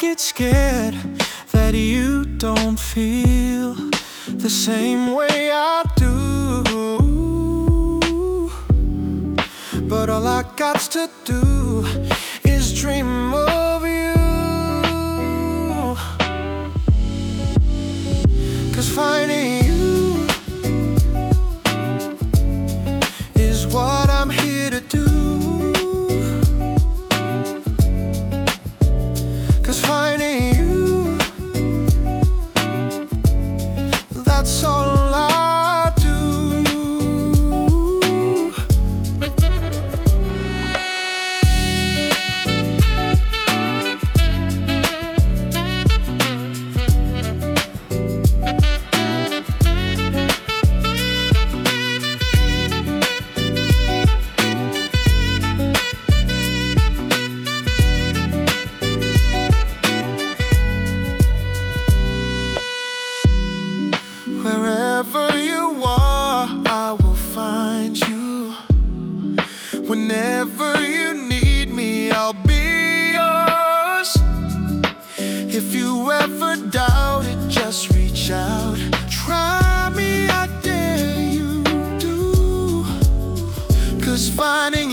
get scared that you don't feel the same way I do. But all I got to do is dream of you. 'Cause finding you is what I'm here to do. 'Cause finding you, that's all I do. Wherever you are, I will find you. Whenever you need me, I'll be yours. If you ever doubt it, just reach out. Try me, I dare you to. 'Cause finding